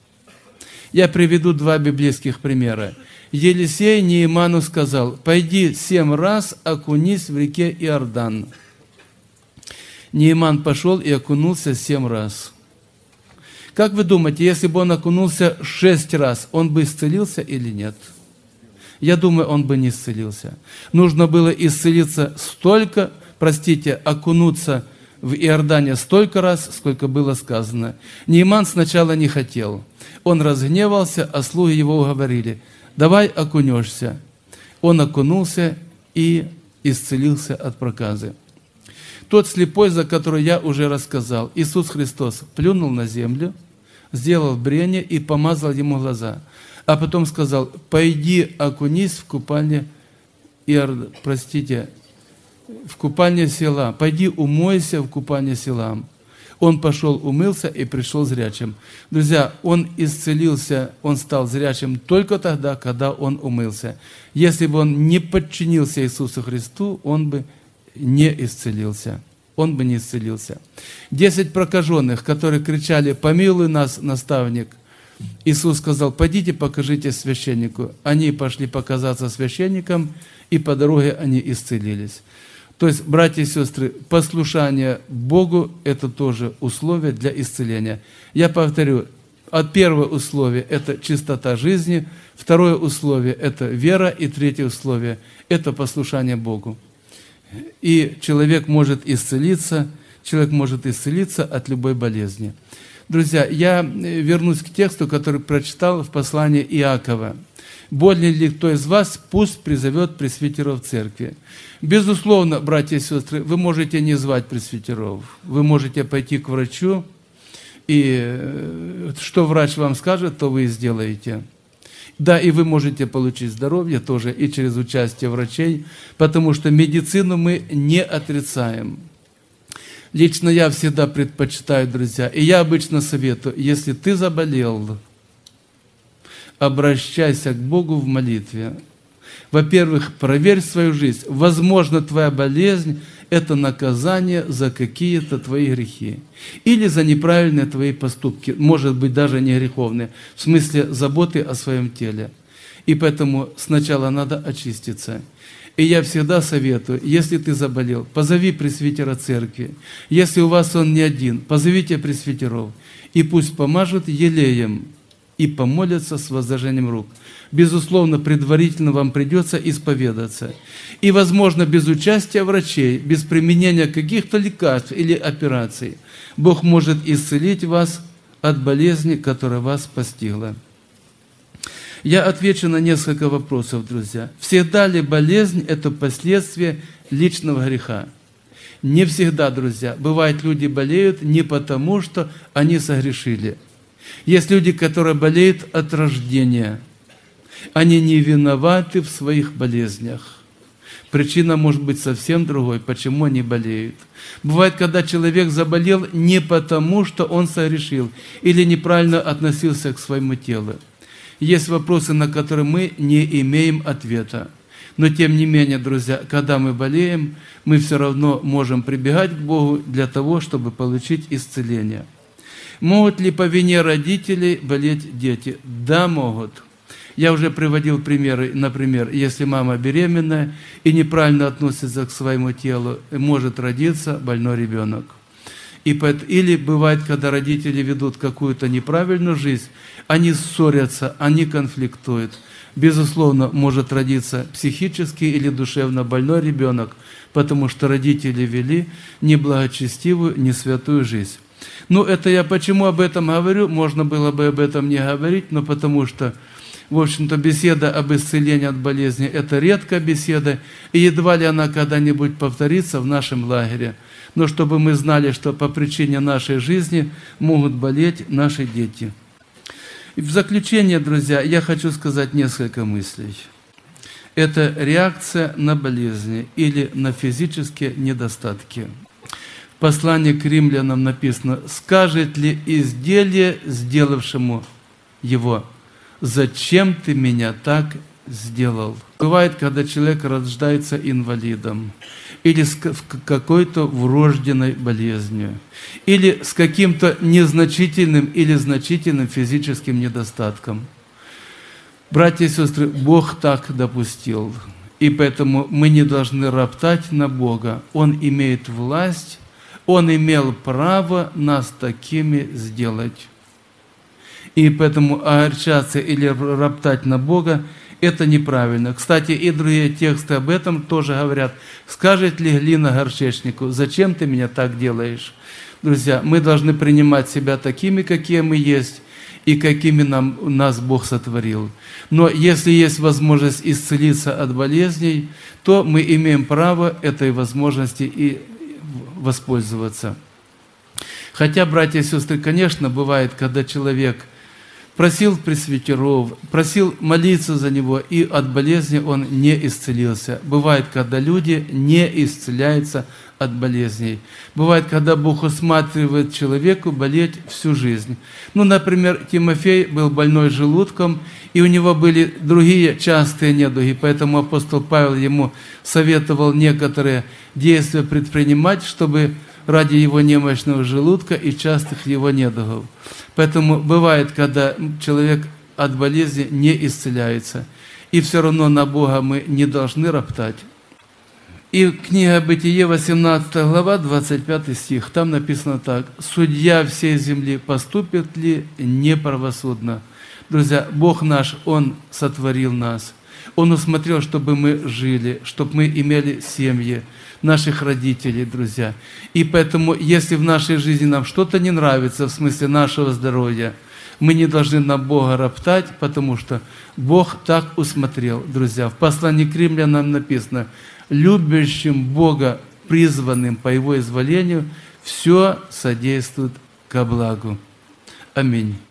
Я приведу два библейских примера. Елисей Нееману сказал: «Пойди семь раз окунись в реке Иордан». Нееман пошел и окунулся семь раз. Как вы думаете, если бы он окунулся шесть раз, он бы исцелился или нет? Я думаю, он бы не исцелился. Нужно было исцелиться столько, простите, окунуться в Иордане столько раз, сколько было сказано. Нееман сначала не хотел. Он разгневался, а слуги его уговорили: «Давай окунешься». Он окунулся и исцелился от проказы. Тот слепой, за который я уже рассказал, Иисус Христос плюнул на землю, сделал брение и помазал ему глаза. А потом сказал: «Пойди окунись в купальне Иорд... простите, в купальне Силам, пойди умойся в купальне Силам». Он пошел, умылся и пришел зрячим. Друзья, он исцелился, он стал зрячим только тогда, когда он умылся. Если бы он не подчинился Иисусу Христу, он бы не исцелился. Он бы не исцелился. Десять прокаженных, которые кричали: «Помилуй нас, наставник», Иисус сказал: «Пойдите, покажите священнику». Они пошли показаться священникам, и по дороге они исцелились. То есть, братья и сестры, послушание Богу – это тоже условие для исцеления. Я повторю, от первое условие – это чистота жизни, второе условие – это вера, и третье условие – это послушание Богу. И человек может исцелиться, человек может исцелиться от любой болезни. Друзья, я вернусь к тексту, который прочитал в послании Иакова. Болен ли кто из вас, пусть призовет пресвитеров церкви. Безусловно, братья и сестры, вы можете не звать пресвитеров. Вы можете пойти к врачу, и что врач вам скажет, то вы и сделаете. Да, и вы можете получить здоровье тоже и через участие врачей, потому что медицину мы не отрицаем. Лично я всегда предпочитаю, друзья, и я обычно советую, если ты заболел, обращайся к Богу в молитве. Во-первых, проверь свою жизнь. Возможно, твоя болезнь – это наказание за какие-то твои грехи. Или за неправильные твои поступки, может быть, даже не греховные, в смысле заботы о своем теле. И поэтому сначала надо очиститься. И я всегда советую, если ты заболел, позови пресвитера церкви. Если у вас он не один, позовите пресвитеров. И пусть помажут елеем и помолятся с возложением рук. Безусловно, предварительно вам придется исповедаться. И, возможно, без участия врачей, без применения каких-то лекарств или операций, Бог может исцелить вас от болезни, которая вас постигла. Я отвечу на несколько вопросов, друзья. Всегда ли болезнь – это последствие личного греха? Не всегда, друзья. Бывает, люди болеют не потому, что они согрешили. Есть люди, которые болеют от рождения. Они не виноваты в своих болезнях. Причина может быть совсем другой, почему они болеют. Бывает, когда человек заболел не потому, что он согрешил или неправильно относился к своему телу. Есть вопросы, на которые мы не имеем ответа. Но тем не менее, друзья, когда мы болеем, мы все равно можем прибегать к Богу для того, чтобы получить исцеление. Могут ли по вине родителей болеть дети? Да, могут. Я уже приводил примеры, например, если мама беременная и неправильно относится к своему телу, может родиться больной ребенок. И поэтому, или бывает, когда родители ведут какую-то неправильную жизнь, они ссорятся, они конфликтуют. Безусловно, может родиться психически или душевно больной ребенок, потому что родители вели неблагочестивую, несвятую жизнь. Ну, это я почему об этом говорю? Можно было бы об этом не говорить, но потому что, в общем-то, беседа об исцелении от болезни – это редкая беседа, и едва ли она когда-нибудь повторится в нашем лагере. Но чтобы мы знали, что по причине нашей жизни могут болеть наши дети. И в заключение, друзья, я хочу сказать несколько мыслей. Это реакция на болезни или на физические недостатки. В послании к римлянам написано: «Скажет ли изделие, сделавшему его, зачем ты меня так сделал?» Бывает, когда человек рождается инвалидом, или с какой-то врожденной болезнью, или с каким-то незначительным или значительным физическим недостатком. Братья и сестры, Бог так допустил, и поэтому мы не должны роптать на Бога. Он имеет власть, Он имел право нас такими сделать. И поэтому огорчаться или роптать на Бога – это неправильно. Кстати, и другие тексты об этом тоже говорят. «Скажет ли глина горчичнику, зачем ты меня так делаешь?» Друзья, мы должны принимать себя такими, какие мы есть, и какими нам, нас Бог сотворил. Но если есть возможность исцелиться от болезней, то мы имеем право этой возможности и воспользоваться. Хотя, братья и сестры, конечно, бывает, когда человек просил пресвитеров, просил молиться за него, и от болезни он не исцелился. Бывает, когда люди не исцеляются от болезней. Бывает, когда Бог усматривает человеку болеть всю жизнь. Ну, например, Тимофей был больной желудком, и у него были другие частые недуги, поэтому апостол Павел ему советовал некоторые действия предпринимать, чтобы ради его немощного желудка и частых его недугов. Поэтому бывает, когда человек от болезни не исцеляется, и все равно на Бога мы не должны роптать. И книга Бытие, восемнадцатая глава, двадцать пятый стих, там написано так: «Судья всей земли поступит ли неправосудно?» Друзья, Бог наш, Он сотворил нас. Он усмотрел, чтобы мы жили, чтобы мы имели семьи, наших родителей, друзья. И поэтому, если в нашей жизни нам что-то не нравится, в смысле нашего здоровья, Мы не должны на Бога роптать, потому что Бог так усмотрел, друзья. В послании к римлянам написано: любящим Бога, призванным по Его изволению, все содействует ко благу. Аминь.